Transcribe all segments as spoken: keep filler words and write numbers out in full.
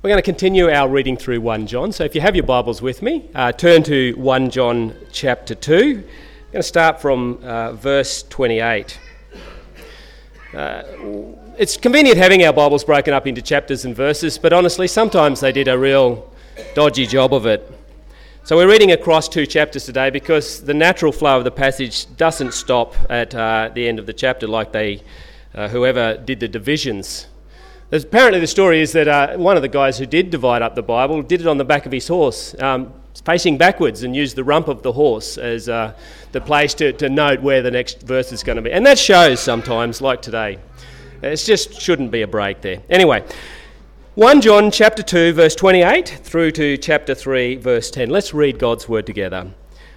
We're going to continue our reading through First John. So if you have your Bibles with me, uh, turn to First John chapter two. I'm going to start from uh, verse twenty-eight. Uh, it's convenient having our Bibles broken up into chapters and verses, but honestly, sometimes they did a real dodgy job of it. So we're reading across two chapters today because the natural flow of the passage doesn't stop at uh, the end of the chapter like they, uh, whoever did the divisions. There's, apparently the story is that uh, one of the guys who did divide up the Bible did it on the back of his horse, um, facing backwards, and used the rump of the horse as uh, the place to, to note where the next verse is going to be. And that shows sometimes, like today. It just shouldn't be a break there. Anyway, First John chapter two, verse twenty-eight through to chapter three, verse ten. Let's read God's word together.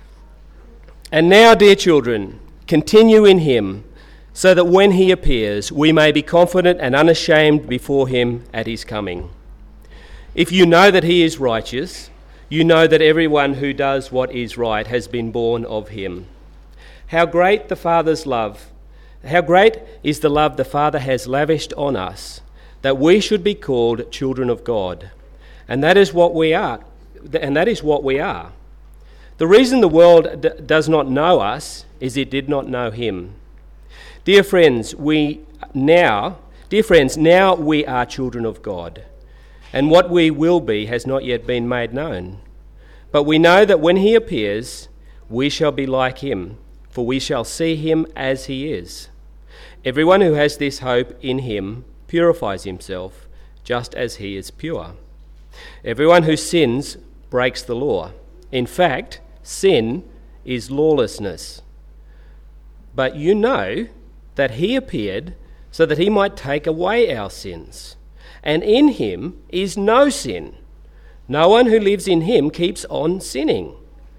And now, dear children, continue in him, so that when he appears, we may be confident and unashamed before him at his coming. If you know that he is righteous, you know that everyone who does what is right has been born of him. How great the Father's love, how great is the love the Father has lavished on us, that we should be called children of God. And that is what we are, and that is what we are. The reason the world d- does not know us is it did not know him. Dear friends, we now, dear friends, now we are children of God, and what we will be has not yet been made known. But we know that when he appears, we shall be like him, for we shall see him as he is. Everyone who has this hope in him purifies himself, just as he is pure. Everyone who sins breaks the law. In fact, sin is lawlessness. But you know that he appeared so that he might take away our sins. And in him is no sin. No one who lives in him keeps on sinning.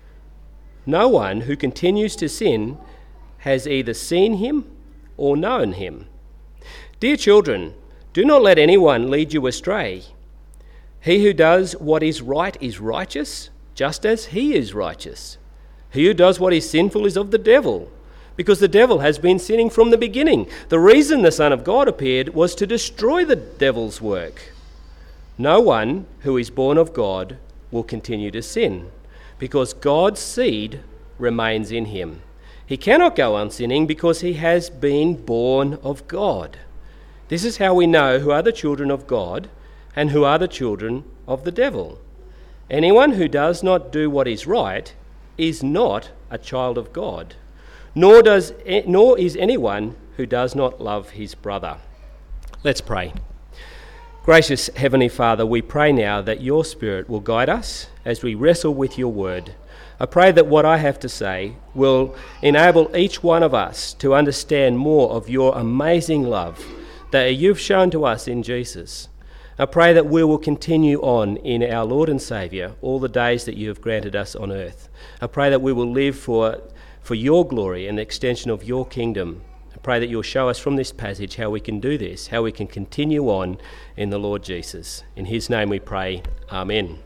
No one who continues to sin has either seen him or known him. Dear children, do not let anyone lead you astray. He who does what is right is righteous, just as he is righteous. He who does what is sinful is of the devil, because the devil has been sinning from the beginning. The reason the Son of God appeared was to destroy the devil's work. No one who is born of God will continue to sin, because God's seed remains in him. He cannot go on sinning because he has been born of God. This is how we know who are the children of God and who are the children of the devil. Anyone who does not do what is right is not a child of God. Nor does, nor is anyone who does not love his brother. Let's pray. Gracious Heavenly Father, we pray now that your Spirit will guide us as we wrestle with your word. I pray that what I have to say will enable each one of us to understand more of your amazing love that you've shown to us in Jesus. I pray that we will continue on in our Lord and Saviour all the days that you have granted us on earth. I pray that we will live for for your glory and the extension of your kingdom. I pray that you'll show us from this passage how we can do this, how we can continue on in the Lord Jesus. In his name we pray, amen.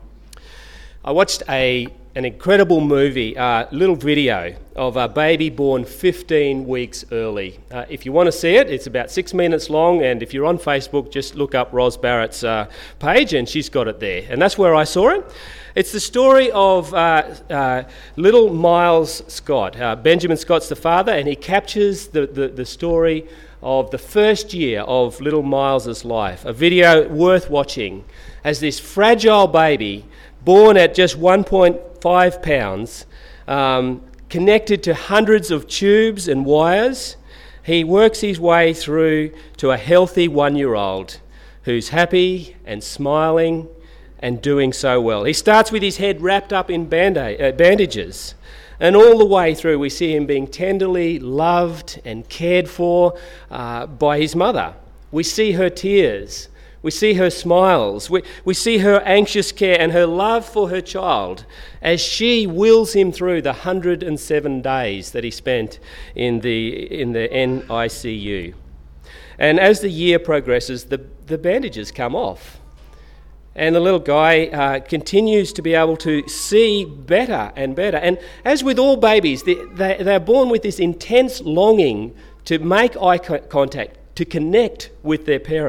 I watched a an incredible movie, a uh, little video of a baby born fifteen weeks early. Uh, if you want to see it, it's about six minutes long, and if you're on Facebook, just look up Ros Barrett's uh, page and she's got it there. And that's where I saw it. It's the story of uh, uh, little Miles Scott. Uh, Benjamin Scott's the father, and he captures the, the, the story of the first year of little Miles's life. A video worth watching as this fragile baby, born at just one point five pounds, um, connected to hundreds of tubes and wires, he works his way through to a healthy one-year-old who's happy and smiling and doing so well. He starts with his head wrapped up in band-aid, uh, bandages, and all the way through we see him being tenderly loved and cared for uh, by his mother. We see her tears. We see her smiles. We, we see her anxious care and her love for her child as she wills him through the one hundred seven days that he spent in the in the N I C U. And as the year progresses, the, the bandages come off. And the little guy uh, continues to be able to see better and better. And as with all babies, they, they, they're born with this intense longing to make eye co- contact, to connect with their parent.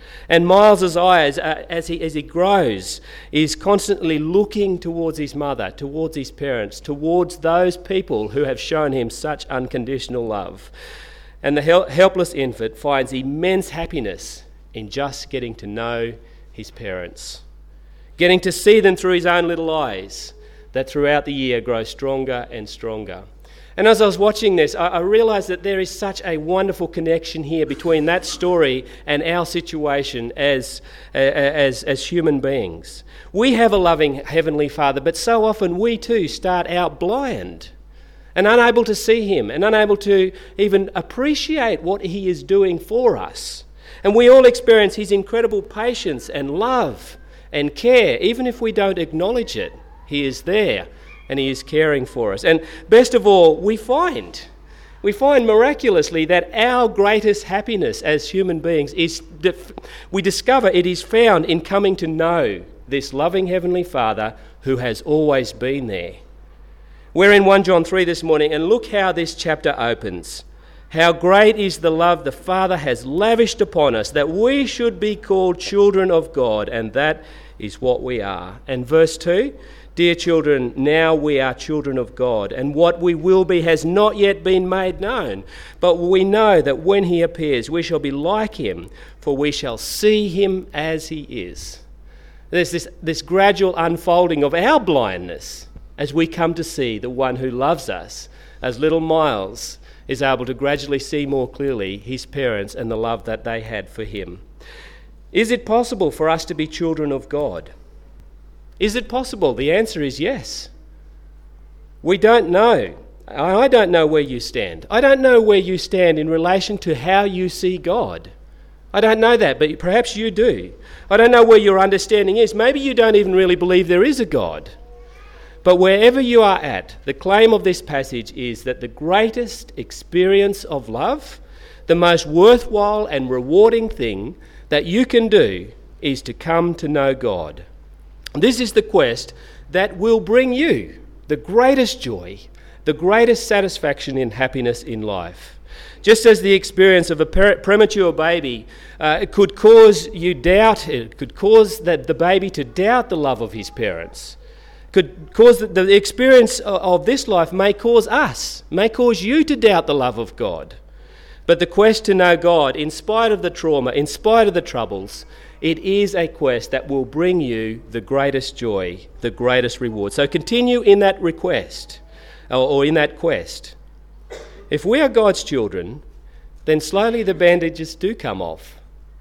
And Miles's eyes, uh, as he as he grows, is constantly looking towards his mother, towards his parents, towards those people who have shown him such unconditional love. And the hel- helpless infant finds immense happiness in just getting to know his parents, getting to see them through his own little eyes that throughout the year grow stronger and stronger. And as I was watching this, I, I realised that there is such a wonderful connection here between that story and our situation as, uh, as, as human beings. We have a loving Heavenly Father, but so often we too start out blind and unable to see him and unable to even appreciate what he is doing for us. And we all experience his incredible patience and love and care, even if we don't acknowledge it. He is there and he is caring for us. And best of all, we find, we find miraculously that our greatest happiness as human beings is, we discover it is found in coming to know this loving Heavenly Father who has always been there. We're in First John three this morning, and look how this chapter opens. How great is the love the Father has lavished upon us, that we should be called children of God, and that is what we are. And verse two, dear children, now we are children of God, and what we will be has not yet been made known. But we know that when he appears, we shall be like him, for we shall see him as he is. There's this, this gradual unfolding of our blindness as we come to see the one who loves us, as little Miles is able to gradually see more clearly his parents and the love that they had for him. Is it possible for us to be children of God? Is it possible? The answer is yes. We don't know. I don't know where you stand. I don't know where you stand in relation to how you see God. I don't know that, but perhaps you do. I don't know where your understanding is. Maybe you don't even really believe there is a God. But wherever you are at, the claim of this passage is that the greatest experience of love, the most worthwhile and rewarding thing that you can do is to come to know God. This is the quest that will bring you the greatest joy, the greatest satisfaction and happiness in life. Just as the experience of a premature baby uh, it could cause you doubt, it could cause that the baby to doubt the love of his parents, could cause the, the experience of, of this life may cause us, may cause you to doubt the love of God. But the quest to know God, in spite of the trauma, in spite of the troubles, it is a quest that will bring you the greatest joy, the greatest reward. So continue in that request, or, or in that quest. If we are God's children, then slowly the bandages do come off.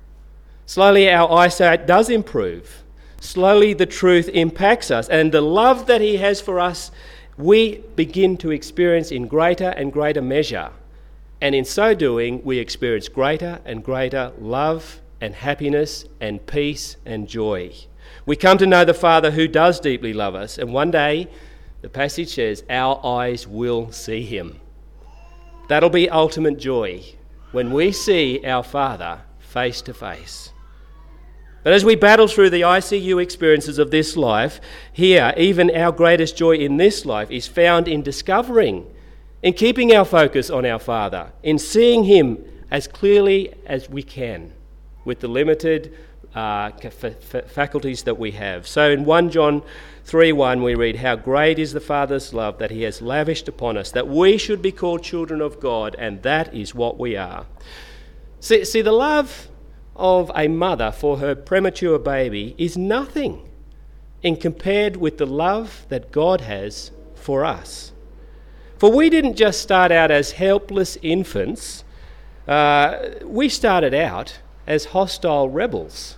Slowly our eyesight does improve. Slowly the truth impacts us, and the love that he has for us, we begin to experience in greater and greater measure. And in so doing, we experience greater and greater love and happiness and peace and joy. We come to know the Father who does deeply love us, and one day, the passage says, our eyes will see him. That'll be ultimate joy when we see our Father face to face. But as we battle through the I C U experiences of this life, here, even our greatest joy in this life is found in discovering, in keeping our focus on our Father, in seeing him as clearly as we can with the limited uh, f- f- faculties that we have. So in First John three one we read, how great is the Father's love that he has lavished upon us, that we should be called children of God, and that is what we are. See, see the love of a mother for her premature baby is nothing in compared with the love that God has for us. For we didn't just start out as helpless infants, uh, we started out as hostile rebels.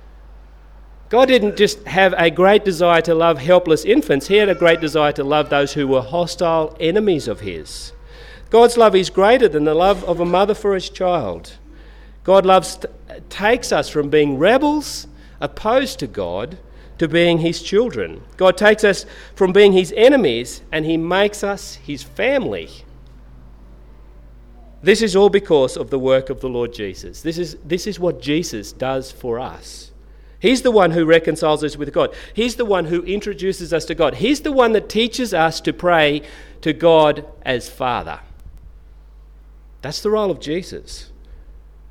God didn't just have a great desire to love helpless infants, he had a great desire to love those who were hostile enemies of his. God's love is greater than the love of a mother for his child. God loves takes us from being rebels, opposed to God, to being his children. God takes us from being his enemies and he makes us his family. This is all because of the work of the Lord Jesus. This is, this is what Jesus does for us. He's the one who reconciles us with God. He's the one who introduces us to God. He's the one that teaches us to pray to God as Father. That's the role of Jesus.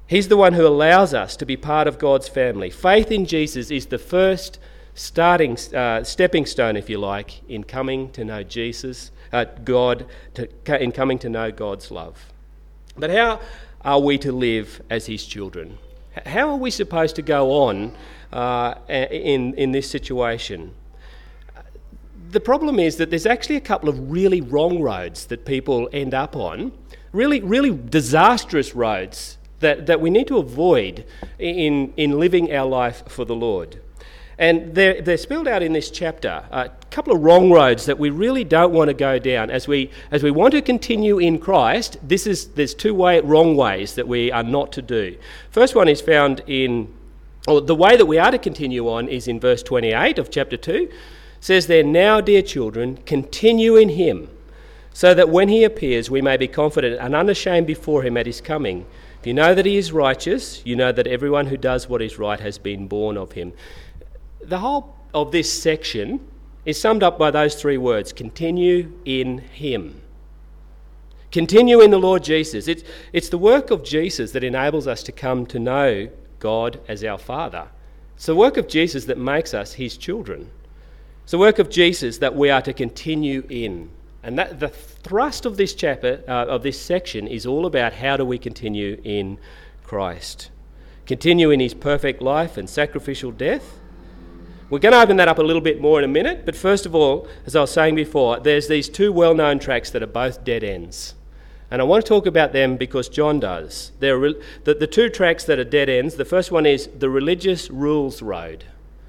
He's the one who allows us to be part of God's family. Faith in Jesus is the first starting, uh, stepping stone, if you like, in coming to know Jesus, uh, God, to, in coming to know God's love. But how are we to live as his children? How are we supposed to go on uh, in, in this situation? The problem is that there's actually a couple of really wrong roads that people end up on, really, really disastrous roads that, that we need to avoid in, in living our life for the Lord. And they're, they're spelled out in this chapter, a couple of wrong roads that we really don't want to go down. As we as we want to continue in Christ, this is there's two way, wrong ways that we are not to do. First one is found in, or the way that we are to continue on is in verse twenty-eight of chapter two. It says there, "Now, dear children, continue in him, so that when he appears we may be confident and unashamed before him at his coming. If you know that he is righteous, you know that everyone who does what is right has been born of him." The whole of this section is summed up by those three words: continue in him. Continue in the Lord Jesus. It's, it's the work of Jesus that enables us to come to know God as our Father. It's the work of Jesus that makes us his children. It's the work of Jesus that we are to continue in. And that the thrust of this chapter, uh, of this section, is all about how do we continue in Christ. Continue in his perfect life and sacrificial death. We're going to open that up a little bit more in a minute, but first of all, as I was saying before, there's these two well-known tracks that are both dead ends. And I want to talk about them because John does. They're re- the, the two tracks that are dead ends, the first one is the religious rules road.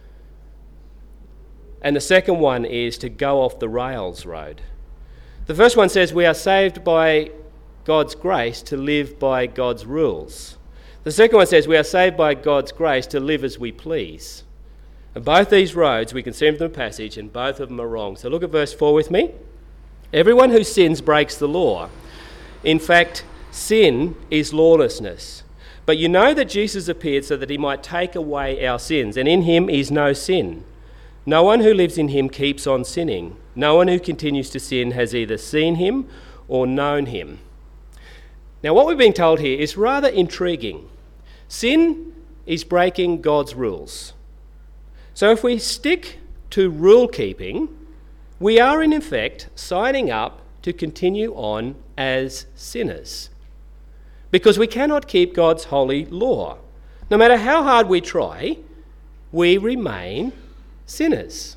And the second one is to go off the rails road. The first one says we are saved by God's grace to live by God's rules. The second one says we are saved by God's grace to live as we please. And both these roads, we can see from the passage, and both of them are wrong. So look at verse four with me. Everyone who sins breaks the law. In fact, sin is lawlessness. But you know that Jesus appeared so that he might take away our sins, and in him is no sin. No one who lives in him keeps on sinning. No one who continues to sin has either seen him or known him. Now, what we're being told here is rather intriguing. Sin is breaking God's rules. So if we stick to rule keeping, we are in effect signing up to continue on as sinners, because we cannot keep God's holy law. No matter how hard we try, we remain sinners.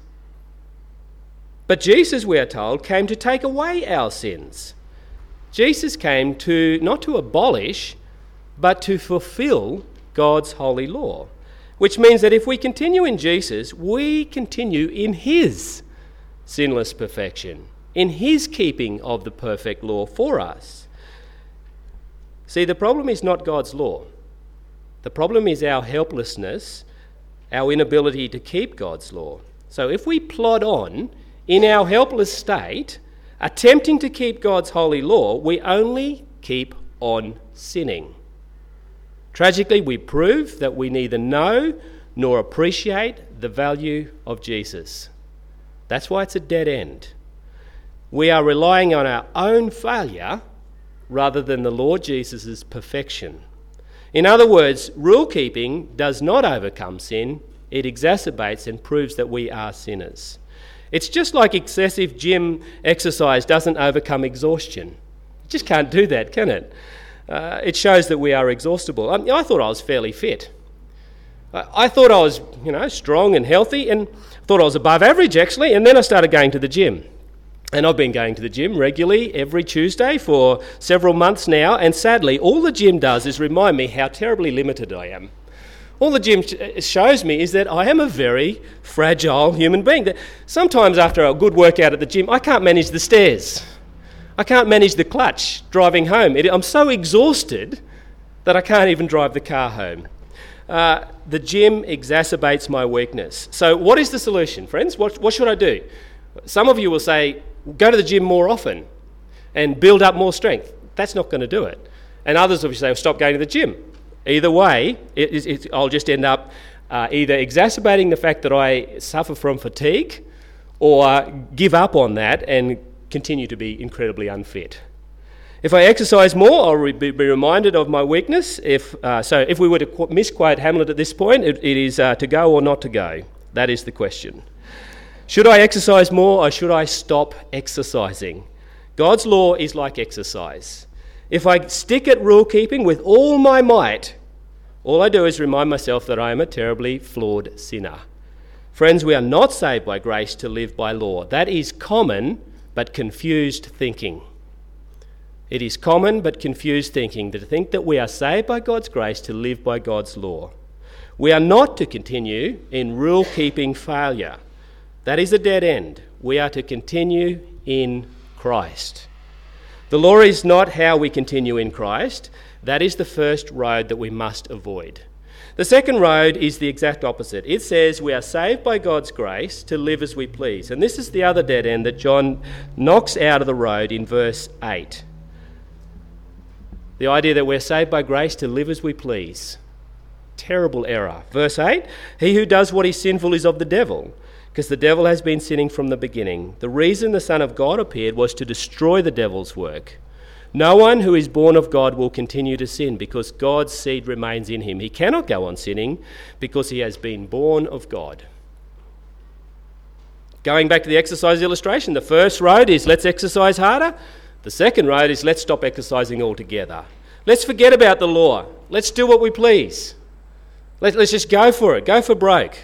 But Jesus, we are told, came to take away our sins. Jesus came to not to abolish, but to fulfill God's holy law. Which means that if we continue in Jesus, we continue in his sinless perfection, in his keeping of the perfect law for us. See, the problem is not God's law. The problem is our helplessness, our inability to keep God's law. So if we plod on in our helpless state, attempting to keep God's holy law, we only keep on sinning. Tragically, we prove that we neither know nor appreciate the value of Jesus. That's why it's a dead end. We are relying on our own failure rather than the Lord Jesus' perfection. In other words, rule keeping does not overcome sin, it exacerbates and proves that we are sinners. It's just like excessive gym exercise doesn't overcome exhaustion. You just can't do that, can it? Uh, it shows that we are exhaustible. I, I thought I was fairly fit. I, I thought I was, you know, strong and healthy, and thought I was above average, actually, and then I started going to the gym. And I've been going to the gym regularly every Tuesday for several months now, and sadly, all the gym does is remind me how terribly limited I am. All the gym shows me is that I am a very fragile human being. That sometimes after a good workout at the gym, I can't manage the stairs. I can't manage the clutch driving home. It, I'm so exhausted that I can't even drive the car home. Uh, the gym exacerbates my weakness. So what is the solution, friends? What, what should I do? Some of you will say, go to the gym more often and build up more strength. That's not going to do it. And others will say, well, stop going to the gym. Either way, it, it, I'll just end up uh, either exacerbating the fact that I suffer from fatigue or give up on that and continue to be incredibly unfit. If I exercise more, I'll be reminded of my weakness. If uh, So if we were to misquote Hamlet at this point, it, it is uh, to go or not to go. That is the question. Should I exercise more or should I stop exercising? God's law is like exercise. If I stick at rule keeping with all my might, all I do is remind myself that I am a terribly flawed sinner. Friends, we are not saved by grace to live by law. That is common but confused thinking. It is common but confused thinking to think that we are saved by God's grace to live by God's law. We are not to continue in rule-keeping failure. That is a dead end. We are to continue in Christ. The law is not how we continue in Christ. That is the first road that we must avoid. The second road is the exact opposite. It says we are saved by God's grace to live as we please. And this is the other dead end that John knocks out of the road in verse eight. The idea that we're saved by grace to live as we please. Terrible error. Verse eight, he who does what is sinful is of the devil, because the devil has been sinning from the beginning. The reason the Son of God appeared was to destroy the devil's work. No one who is born of God will continue to sin because God's seed remains in him. He cannot go on sinning because he has been born of God. Going back to the exercise illustration, the first road is let's exercise harder. The second road is let's stop exercising altogether. Let's forget about the law. Let's do what we please. Let, let's just go for it. Go for broke.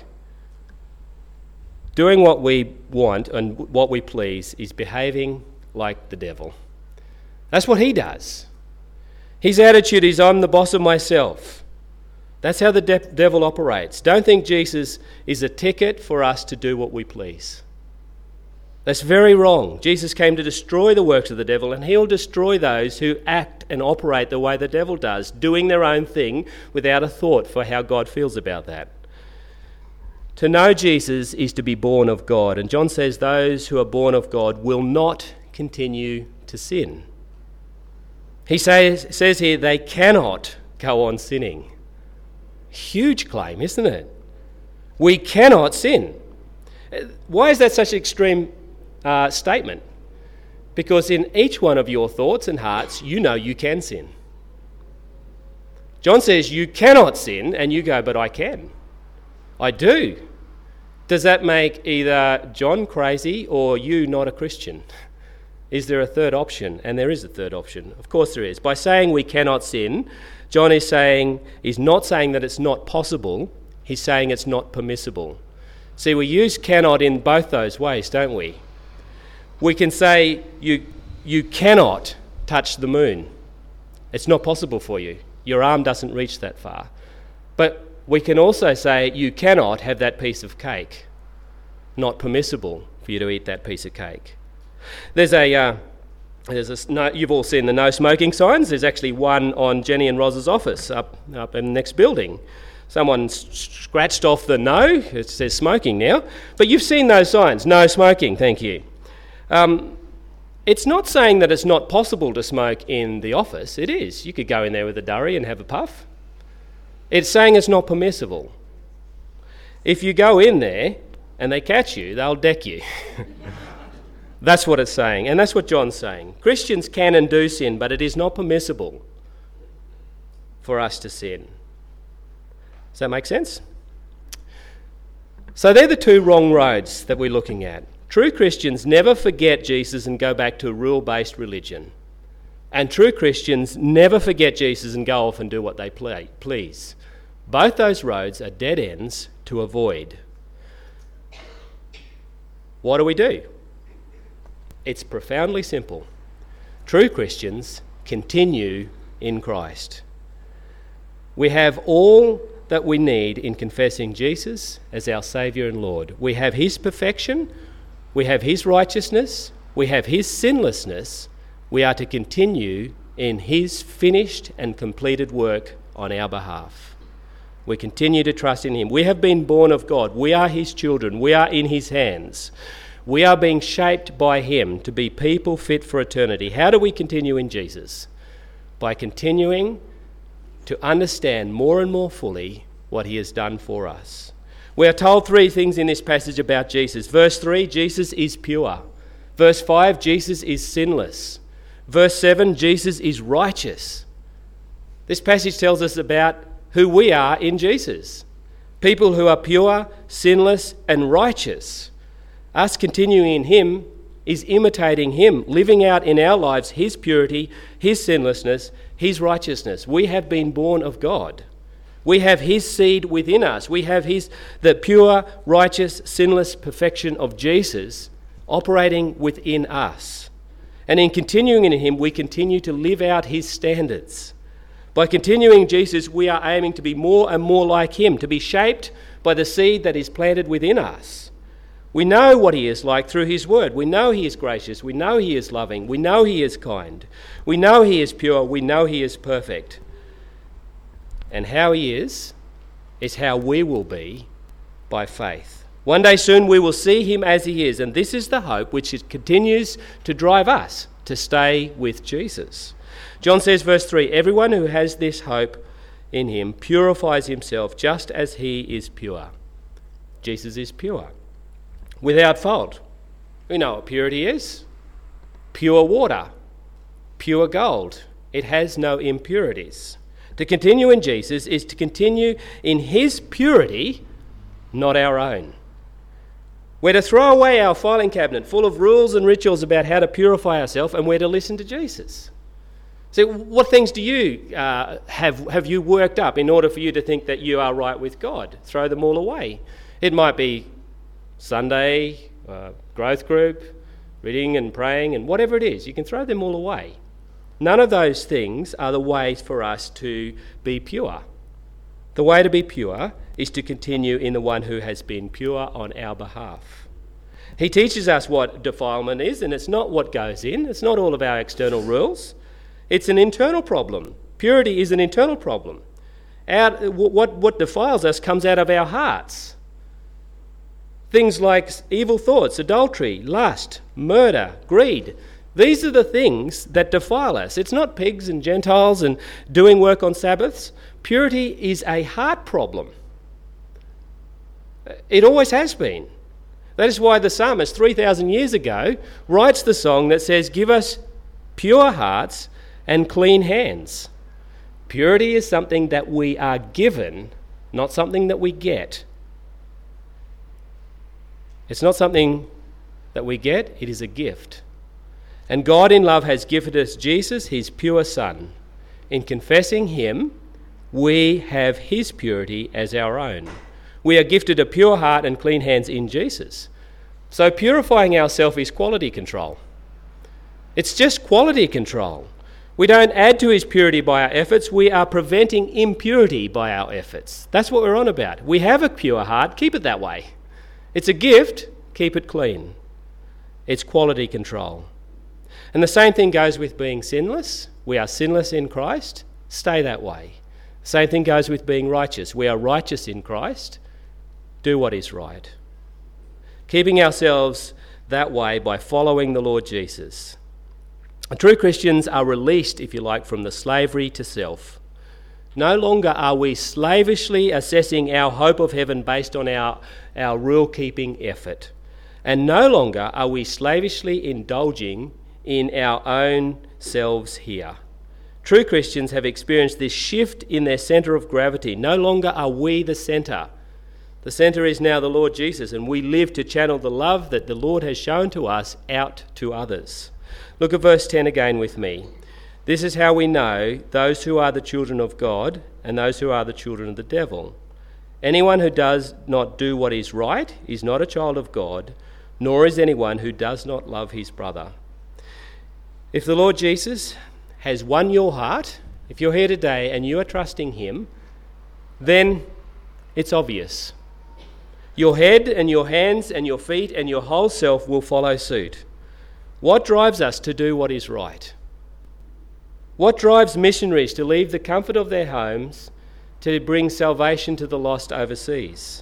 Doing what we want and what we please is behaving like the devil. That's what he does. His attitude is, I'm the boss of myself. That's how the de- devil operates. Don't think Jesus is a ticket for us to do what we please. That's very wrong. Jesus came to destroy the works of the devil, and he'll destroy those who act and operate the way the devil does, doing their own thing without a thought for how God feels about that. To know Jesus is to be born of God, and John says those who are born of God will not continue to sin. He says, says here they cannot go on sinning. Huge claim, isn't it? We cannot sin. Why is that such an extreme uh, statement? Because in each one of your thoughts and hearts, you know you can sin. John says you cannot sin, and you go, but I can. I do. Does that make either John crazy or you not a Christian? Is there a third option? And there is a third option. Of course there is. By saying we cannot sin, John is saying, he's not saying that it's not possible, he's saying it's not permissible. See, we use cannot in both those ways, don't we? We can say you you cannot touch the moon. It's not possible for you. Your arm doesn't reach that far. But we can also say you cannot have that piece of cake. Not permissible for you to eat that piece of cake. There's a, uh, there's a no, you've all seen the no smoking signs. There's actually one on Jenny and Roz's office up, up in the next building. Someone s- scratched off the no, it says smoking now, but you've seen those signs, no smoking, thank you. Um, it's not saying that it's not possible to smoke in the office, it is. You could go in there with a durry and have a puff. It's saying it's not permissible. If you go in there and they catch you, they'll deck you. That's what it's saying, and that's what John's saying. Christians can and do sin, but it is not permissible for us to sin. Does that make sense? So they're the two wrong roads that we're looking at. True Christians never forget Jesus and go back to rule-based religion. And true Christians never forget Jesus and go off and do what they play, please. Both those roads are dead ends to avoid. What do we do? It's profoundly simple. True Christians continue in Christ. We have all that we need in confessing Jesus as our Saviour and Lord. We have his perfection, we have his righteousness, we have his sinlessness. We are to continue in his finished and completed work on our behalf. We continue to trust in him. We have been born of God. We are his children. We are in his hands. We are being shaped by him to be people fit for eternity. How do we continue in Jesus? By continuing to understand more and more fully what he has done for us. We are told three things in this passage about Jesus. Verse three, Jesus is pure. Verse five, Jesus is sinless. Verse seven, Jesus is righteous. This passage tells us about who we are in Jesus. People who are pure, sinless, and righteous. Us continuing in him is imitating him, living out in our lives his purity, his sinlessness, his righteousness. We have been born of God. We have his seed within us. We have his the pure, righteous, sinless perfection of Jesus operating within us. And in continuing in him, we continue to live out his standards. By continuing Jesus, we are aiming to be more and more like him, to be shaped by the seed that is planted within us. We know what he is like through his word. We know he is gracious. We know he is loving. We know he is kind. We know he is pure. We know he is perfect. And how he is, is how we will be by faith. One day soon we will see him as he is, and this is the hope which continues to drive us to stay with Jesus. John says, verse three, everyone who has this hope in him purifies himself just as he is pure. Jesus is pure, without fault. We know what purity is. Pure water, pure gold. It has no impurities. To continue in Jesus is to continue in his purity, not our own. We're to throw away our filing cabinet full of rules and rituals about how to purify ourselves, and we're to listen to Jesus. So what things do you uh, have have you worked up in order for you to think that you are right with God? Throw them all away. It might be Sunday, uh, growth group, reading and praying, and whatever it is. You can throw them all away. None of those things are the ways for us to be pure. The way to be pure is to continue in the one who has been pure on our behalf. He teaches us what defilement is, and it's not what goes in. It's not all of our external rules. It's an internal problem. Purity is an internal problem. Out, what, what defiles us comes out of our hearts. Things like evil thoughts, adultery, lust, murder, greed. These are the things that defile us. It's not pigs and Gentiles and doing work on Sabbaths. Purity is a heart problem. It always has been. That is why the psalmist three thousand years ago writes the song that says, "Give us pure hearts and clean hands." Purity is something that we are given, not something that we get. It's not something that we get, it is a gift. And God in love has gifted us Jesus, his pure Son. In confessing him, we have his purity as our own. We are gifted a pure heart and clean hands in Jesus. So purifying ourselves is quality control. It's just quality control. We don't add to his purity by our efforts. We are preventing impurity by our efforts. That's what we're on about. We have a pure heart. Keep it that way. It's a gift. Keep it clean. It's quality control. And the same thing goes with being sinless. We are sinless in Christ. Stay that way. Same thing goes with being righteous. We are righteous in Christ. Do what is right. Keeping ourselves that way by following the Lord Jesus. True Christians are released, if you like, from the slavery to self. No longer are we slavishly assessing our hope of heaven based on our, our rule-keeping effort. And no longer are we slavishly indulging in our own selves here. True Christians have experienced this shift in their centre of gravity. No longer are we the centre. The centre is now the Lord Jesus, and we live to channel the love that the Lord has shown to us out to others. Look at verse ten again with me. This is how we know those who are the children of God and those who are the children of the devil. Anyone who does not do what is right is not a child of God, nor is anyone who does not love his brother. If the Lord Jesus has won your heart, if you're here today and you are trusting him, then it's obvious. Your head and your hands and your feet and your whole self will follow suit. What drives us to do what is right? What drives missionaries to leave the comfort of their homes to bring salvation to the lost overseas?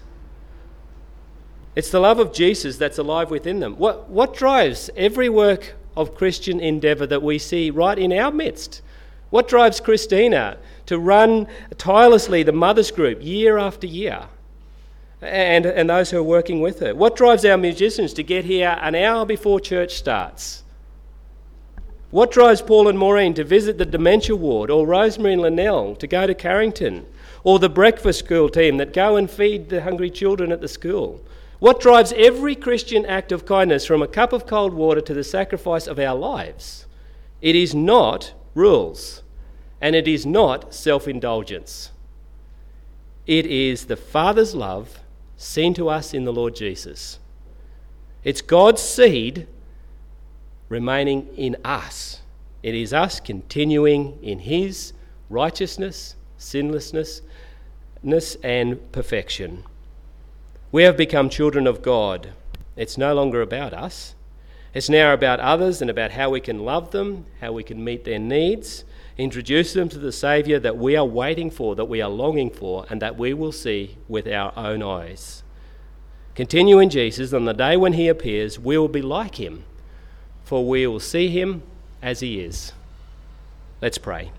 It's the love of Jesus that's alive within them. What, what drives every work of Christian endeavour that we see right in our midst? What drives Christina to run tirelessly the mothers group year after year? And, and those who are working with her. What drives our musicians to get here an hour before church starts? What drives Paul and Maureen to visit the dementia ward, or Rosemary and Linnell to go to Carrington, or the breakfast school team that go and feed the hungry children at the school? What drives every Christian act of kindness from a cup of cold water to the sacrifice of our lives? It is not rules, and it is not self-indulgence. It is the Father's love seen to us in the Lord Jesus. It's God's seed remaining in us. It is us continuing in his righteousness, sinlessness, and perfection. We have become children of God. It's no longer about us. It's now about others and about how we can love them, how we can meet their needs, introduce them to the Saviour that we are waiting for, that we are longing for, and that we will see with our own eyes. Continue in Jesus. On the day when he appears, we will be like him, for we will see him as he is. Let's pray.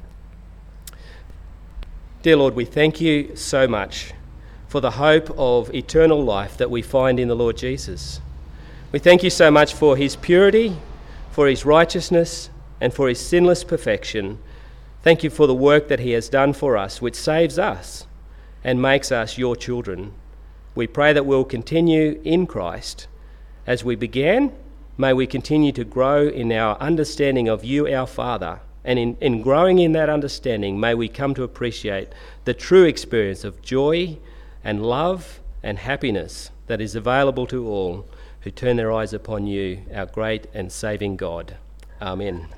Dear Lord, we thank you so much for the hope of eternal life that we find in the Lord Jesus. We thank you so much for his purity, for his righteousness, and for his sinless perfection. Thank you for the work that he has done for us, which saves us and makes us your children. We pray that we'll continue in Christ. As we began, may we continue to grow in our understanding of you, our Father. And in, in growing in that understanding, may we come to appreciate the true experience of joy and love and happiness that is available to all who turn their eyes upon you, our great and saving God. Amen.